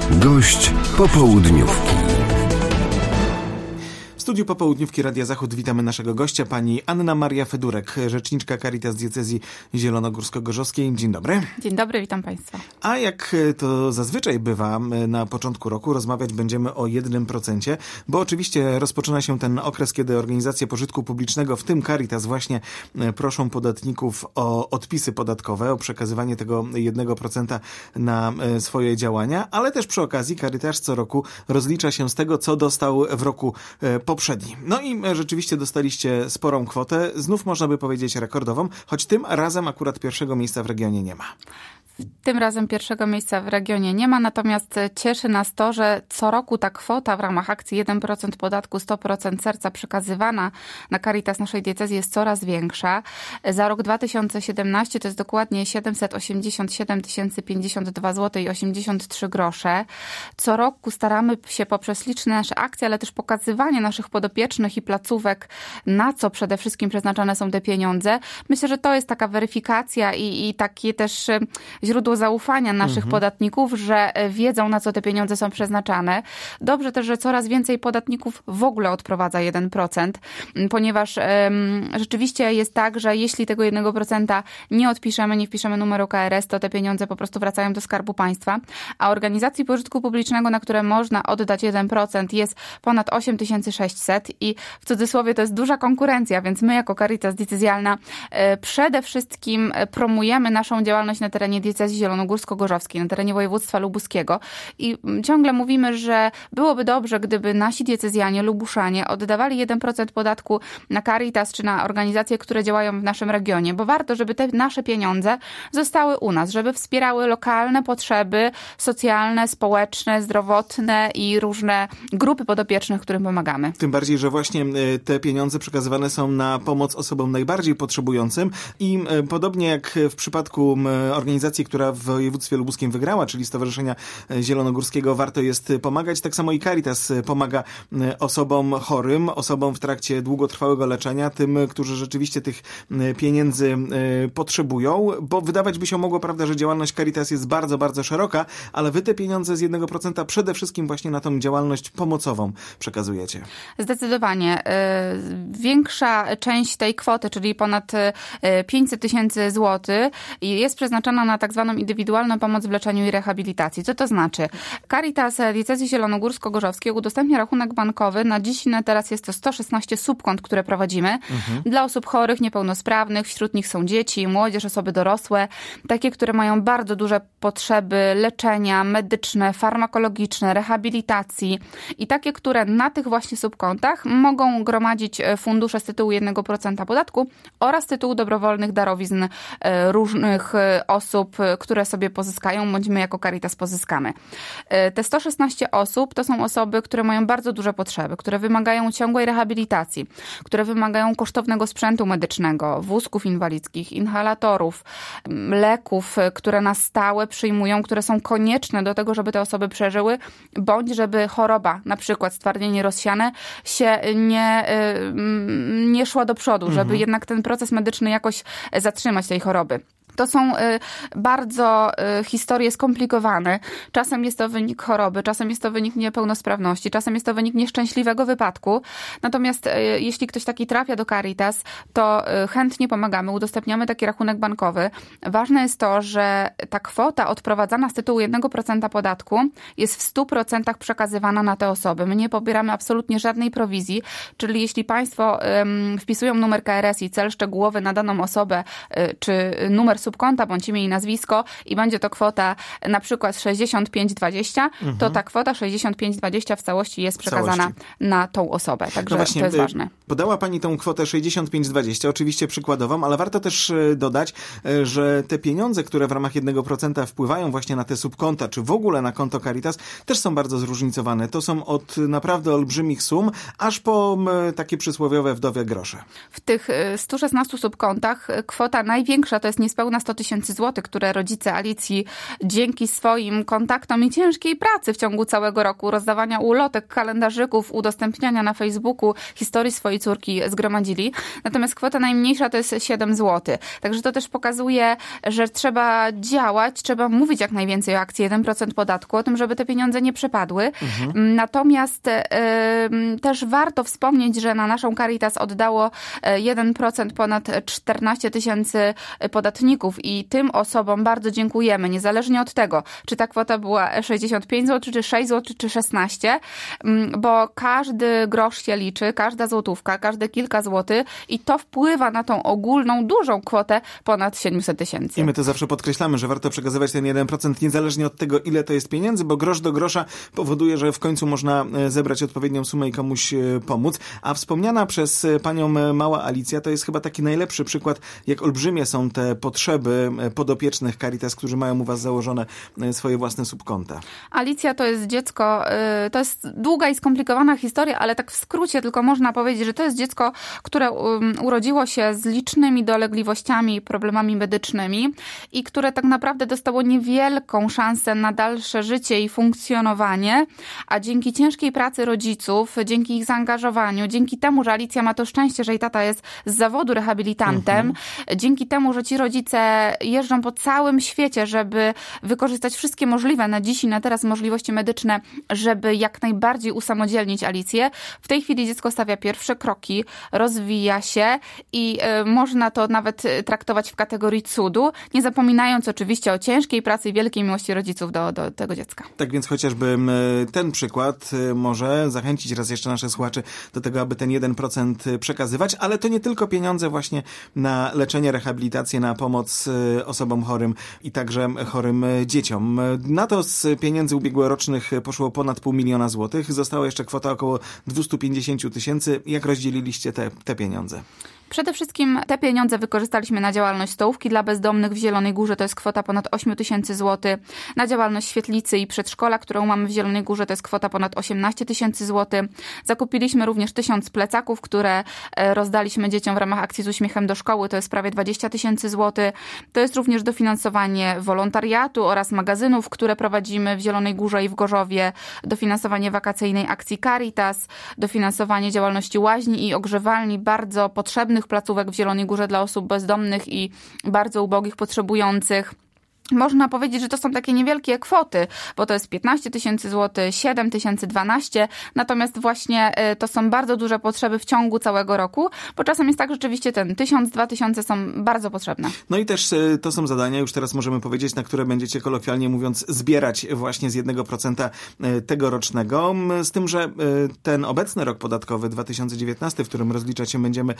Gość popołudniówki. W studiu popołudniówki Radia Zachód witamy naszego gościa, pani Anna Maria Fedurek, rzeczniczka Caritas Diecezji Zielonogórsko-Gorzowskiej. Dzień dobry. Dzień dobry, witam państwa. A jak to zazwyczaj bywa na początku roku, rozmawiać będziemy o 1%, bo oczywiście rozpoczyna się ten okres, kiedy organizacje pożytku publicznego, w tym Caritas, właśnie proszą podatników o odpisy podatkowe, o przekazywanie tego 1% na swoje działania, ale też przy okazji Caritas co roku rozlicza się z tego, co dostał w roku poprzednim. No i rzeczywiście dostaliście sporą kwotę, znów można by powiedzieć rekordową, choć tym razem akurat pierwszego miejsca w regionie nie ma. Tym razem pierwszego miejsca w regionie nie ma, natomiast cieszy nas to, że co roku ta kwota w ramach akcji 1% podatku, 100% serca przekazywana na Caritas naszej diecezji jest coraz większa. Za rok 2017 to jest dokładnie 787 052 zł i 83 grosze. Co roku staramy się poprzez liczne nasze akcje, ale też pokazywanie naszych podopiecznych i placówek, na co przede wszystkim przeznaczone są te pieniądze. Myślę, że to jest taka weryfikacja i takie też źródło zaufania naszych podatników, że wiedzą, na co te pieniądze są przeznaczane. Dobrze też, że coraz więcej podatników w ogóle odprowadza 1%, ponieważ rzeczywiście jest tak, że jeśli tego 1% nie odpiszemy, nie wpiszemy numeru KRS, to te pieniądze po prostu wracają do Skarbu Państwa, a organizacji pożytku publicznego, na które można oddać 1%, jest ponad 8600 i w cudzysłowie to jest duża konkurencja, więc my jako Caritas Diecezjalna przede wszystkim promujemy naszą działalność na terenie Diecezji Zielonogórsko-Gorzowskiej, na terenie województwa lubuskiego i ciągle mówimy, że byłoby dobrze, gdyby nasi diecezjanie, lubuszanie oddawali 1% podatku na Caritas czy na organizacje, które działają w naszym regionie, bo warto, żeby te nasze pieniądze zostały u nas, żeby wspierały lokalne potrzeby socjalne, społeczne, zdrowotne i różne grupy podopiecznych, którym pomagamy. Tym bardziej, że właśnie te pieniądze przekazywane są na pomoc osobom najbardziej potrzebującym i podobnie jak w przypadku organizacji, która w województwie lubuskim wygrała, czyli Stowarzyszenia Zielonogórskiego Warto jest pomagać. Tak samo i Caritas pomaga osobom chorym, osobom w trakcie długotrwałego leczenia, tym, którzy rzeczywiście tych pieniędzy potrzebują, bo wydawać by się mogło, prawda, że działalność Caritas jest bardzo, bardzo szeroka, ale wy te pieniądze z 1% przede wszystkim właśnie na tą działalność pomocową przekazujecie. Zdecydowanie. Większa część tej kwoty, czyli ponad 500 000 złotych, jest przeznaczona na tak zwaną indywidualną pomoc w leczeniu i rehabilitacji. Co to znaczy? Caritas Diecezji Zielonogórsko-Gorzowskiej udostępnia rachunek bankowy. Na dziś i na teraz jest to 116 subkont, które prowadzimy dla osób chorych, niepełnosprawnych. Wśród nich są dzieci, młodzież, osoby dorosłe, takie, które mają bardzo duże potrzeby leczenia medyczne, farmakologiczne, rehabilitacji i takie, które na tych właśnie subkontach mogą gromadzić fundusze z tytułu 1% podatku oraz z tytułu dobrowolnych darowizn różnych osób, które sobie pozyskają, bądź my jako Caritas pozyskamy. Te 116 osób to są osoby, które mają bardzo duże potrzeby, które wymagają ciągłej rehabilitacji, które wymagają kosztownego sprzętu medycznego, wózków inwalidzkich, inhalatorów, leków, które na stałe przyjmują, które są konieczne do tego, żeby te osoby przeżyły, bądź żeby choroba, na przykład stwardnienie rozsiane, się nie szła do przodu, żeby jednak ten proces medyczny jakoś zatrzymać tej choroby. To są bardzo historie skomplikowane. Czasem jest to wynik choroby, czasem jest to wynik niepełnosprawności, czasem jest to wynik nieszczęśliwego wypadku. Natomiast jeśli ktoś taki trafia do Caritas, to chętnie pomagamy, udostępniamy taki rachunek bankowy. Ważne jest to, że ta kwota odprowadzana z tytułu 1% podatku jest w 100% przekazywana na te osoby. My nie pobieramy absolutnie żadnej prowizji, czyli jeśli państwo wpisują numer KRS i cel szczegółowy na daną osobę, czy numer subkonta, bądź imię i nazwisko i będzie to kwota na przykład 65,20, to ta kwota 65,20 w całości jest przekazana na tą osobę. Także właśnie, to jest ważne. Podała pani tą kwotę 65,20, oczywiście przykładową, ale warto też dodać, że te pieniądze, które w ramach 1% wpływają właśnie na te subkonta, czy w ogóle na konto Caritas, też są bardzo zróżnicowane. To są od naprawdę olbrzymich sum, aż po takie przysłowiowe wdowie grosze. W tych 116 subkontach kwota największa to jest niespełna niespełna 100 tysięcy złotych, które rodzice Alicji dzięki swoim kontaktom i ciężkiej pracy w ciągu całego roku, rozdawania ulotek, kalendarzyków, udostępniania na Facebooku historii swojej córki zgromadzili. Natomiast kwota najmniejsza to jest 7 zł. Także to też pokazuje, że trzeba działać, trzeba mówić jak najwięcej o akcji 1% podatku, o tym, żeby te pieniądze nie przepadły. Natomiast też warto wspomnieć, że na naszą Caritas oddało 1% ponad 14 tysięcy podatników i tym osobom bardzo dziękujemy, niezależnie od tego, czy ta kwota była 65 zł, czy 6 zł, czy 16, bo każdy grosz się liczy, każda złotówka, każde kilka złotych i to wpływa na tą ogólną, dużą kwotę ponad 700 tysięcy. I my to zawsze podkreślamy, że warto przekazywać ten 1% niezależnie od tego, ile to jest pieniędzy, bo grosz do grosza powoduje, że w końcu można zebrać odpowiednią sumę i komuś pomóc. A wspomniana przez panią mała Alicja to jest chyba taki najlepszy przykład, jak olbrzymie są te potrzeby podopiecznych Caritas, którzy mają u was założone swoje własne subkonta. Alicja to jest dziecko, to jest długa i skomplikowana historia, ale tak w skrócie tylko można powiedzieć, że to jest dziecko, które urodziło się z licznymi dolegliwościami i problemami medycznymi i które tak naprawdę dostało niewielką szansę na dalsze życie i funkcjonowanie, a dzięki ciężkiej pracy rodziców, dzięki ich zaangażowaniu, dzięki temu, że Alicja ma to szczęście, że jej tata jest z zawodu rehabilitantem, dzięki temu, że ci rodzice jeżdżą po całym świecie, żeby wykorzystać wszystkie możliwe na dziś i na teraz możliwości medyczne, żeby jak najbardziej usamodzielnić Alicję. W tej chwili dziecko stawia pierwsze kroki, rozwija się i można to nawet traktować w kategorii cudu, nie zapominając oczywiście o ciężkiej pracy i wielkiej miłości rodziców do tego dziecka. Tak więc chociażby ten przykład może zachęcić raz jeszcze nasze słuchaczy do tego, aby ten 1% przekazywać, ale to nie tylko pieniądze właśnie na leczenie, rehabilitację, na pomoc osobom chorym i także chorym dzieciom. Na to z pieniędzy ubiegłorocznych poszło ponad 500 000 złotych. Została jeszcze kwota około 250 tysięcy. Jak rozdzieliliście te pieniądze? Przede wszystkim te pieniądze wykorzystaliśmy na działalność stołówki dla bezdomnych w Zielonej Górze, to jest kwota ponad 8 tysięcy złotych. Na działalność świetlicy i przedszkola, którą mamy w Zielonej Górze, to jest kwota ponad 18 tysięcy złotych. Zakupiliśmy również 1000 plecaków, które rozdaliśmy dzieciom w ramach akcji Z uśmiechem do szkoły, to jest prawie 20 tysięcy złotych. To jest również dofinansowanie wolontariatu oraz magazynów, które prowadzimy w Zielonej Górze i w Gorzowie, dofinansowanie wakacyjnej akcji Caritas, dofinansowanie działalności łaźni i ogrzewalni, bardzo potrzebnych placówek w Zielonej Górze dla osób bezdomnych i bardzo ubogich, potrzebujących. Można powiedzieć, że to są takie niewielkie kwoty, bo to jest 15 tysięcy złotych, 7 tysięcy, 12, natomiast właśnie to są bardzo duże potrzeby w ciągu całego roku, bo czasem jest tak rzeczywiście 1000, 2000 są bardzo potrzebne. No i też to są zadania, już teraz możemy powiedzieć, na które będziecie kolokwialnie mówiąc zbierać właśnie z 1% tegorocznego, z tym, że ten obecny rok podatkowy 2019, w którym rozliczać się będziemy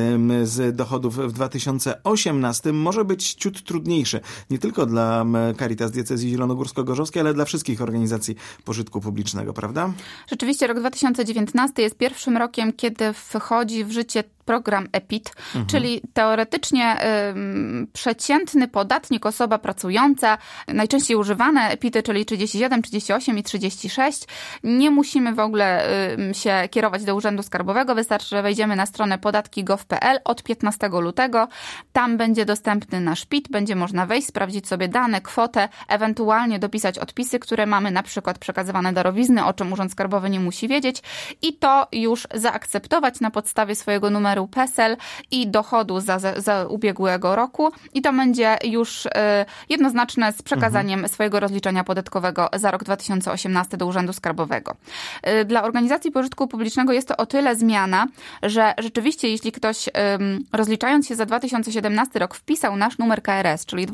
z dochodów w 2018, może być ciut trudniejszy, nie tylko dla Caritas Diecezji Zielonogórsko-Gorzowskiej, ale dla wszystkich organizacji pożytku publicznego, prawda? Rzeczywiście rok 2019 jest pierwszym rokiem, kiedy wchodzi w życie program EPIT, czyli teoretycznie przeciętny podatnik, osoba pracująca, najczęściej używane EPIT-y, czyli 37, 38 i 36. Nie musimy w ogóle się kierować do Urzędu Skarbowego, wystarczy, że wejdziemy na stronę podatki.gov.pl od 15 lutego. Tam będzie dostępny nasz PIT, będzie można wejść, sprawdzić sobie dane, kwotę, ewentualnie dopisać odpisy, które mamy, na przykład przekazywane darowizny, o czym Urząd Skarbowy nie musi wiedzieć i to już zaakceptować na podstawie swojego numeru PESEL i dochodu za ubiegłego roku i to będzie już jednoznaczne z przekazaniem swojego rozliczenia podatkowego za rok 2018 do Urzędu Skarbowego. Dla organizacji pożytku publicznego jest to o tyle zmiana, że rzeczywiście jeśli ktoś rozliczając się za 2017 rok wpisał nasz numer KRS, czyli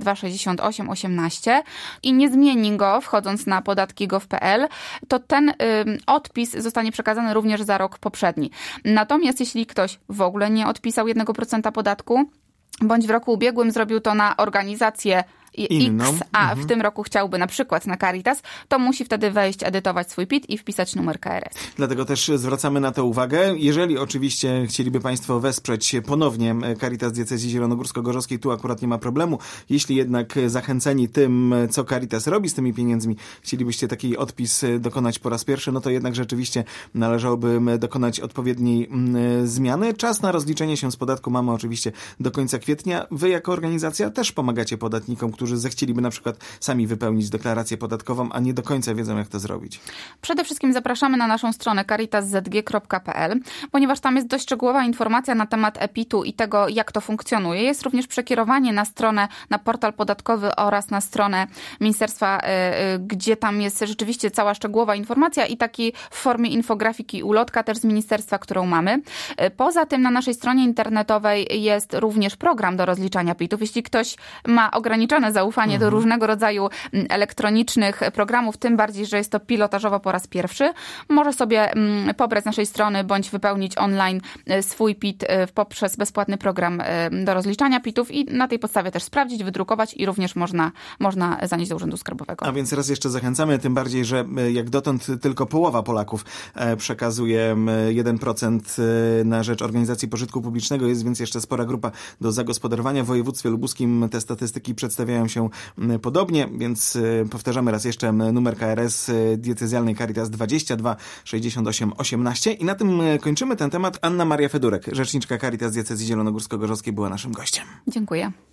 226818 i nie zmieni go wchodząc na podatki.gov.pl, to ten odpis zostanie przekazany również za rok poprzedni. Natomiast jeśli ktoś w ogóle nie odpisał 1% podatku, bądź w roku ubiegłym zrobił to na organizację inną. X, a w tym roku chciałby na przykład na Caritas, to musi wtedy wejść, edytować swój PIT i wpisać numer KRS. Dlatego też zwracamy na to uwagę. Jeżeli oczywiście chcieliby Państwo wesprzeć ponownie Caritas Diecezji Zielonogórsko-Gorzowskiej, tu akurat nie ma problemu. Jeśli jednak zachęceni tym, co Caritas robi z tymi pieniędzmi, chcielibyście taki odpis dokonać po raz pierwszy, no to jednak rzeczywiście należałoby dokonać odpowiedniej zmiany. Czas na rozliczenie się z podatku mamy oczywiście do końca kwietnia. Wy jako organizacja też pomagacie podatnikom, którzy zechcieliby na przykład sami wypełnić deklarację podatkową, a nie do końca wiedzą, jak to zrobić. Przede wszystkim zapraszamy na naszą stronę caritaszg.pl, ponieważ tam jest dość szczegółowa informacja na temat e-PIT-u i tego, jak to funkcjonuje. Jest również przekierowanie na stronę, na portal podatkowy oraz na stronę ministerstwa, gdzie tam jest rzeczywiście cała szczegółowa informacja i taki w formie infografiki ulotka też z ministerstwa, którą mamy. Poza tym na naszej stronie internetowej jest również program do rozliczania PIT-ów. Jeśli ktoś ma ograniczone zaufanie do różnego rodzaju elektronicznych programów, tym bardziej, że jest to pilotażowo po raz pierwszy, może sobie pobrać z naszej strony bądź wypełnić online swój PIT poprzez bezpłatny program do rozliczania PIT-ów i na tej podstawie też sprawdzić, wydrukować i również można zanieść do Urzędu Skarbowego. A więc raz jeszcze zachęcamy, tym bardziej, że jak dotąd tylko połowa Polaków przekazuje 1% na rzecz organizacji pożytku publicznego. Jest więc jeszcze spora grupa do zagospodarowania. W województwie lubuskim te statystyki przedstawiają się podobnie, więc powtarzamy raz jeszcze numer KRS diecezjalnej Caritas 22 68 18 i na tym kończymy ten temat. Anna Maria Fedurek, rzeczniczka Caritas Diecezji Zielonogórsko-Gorzowskiej była naszym gościem. Dziękuję.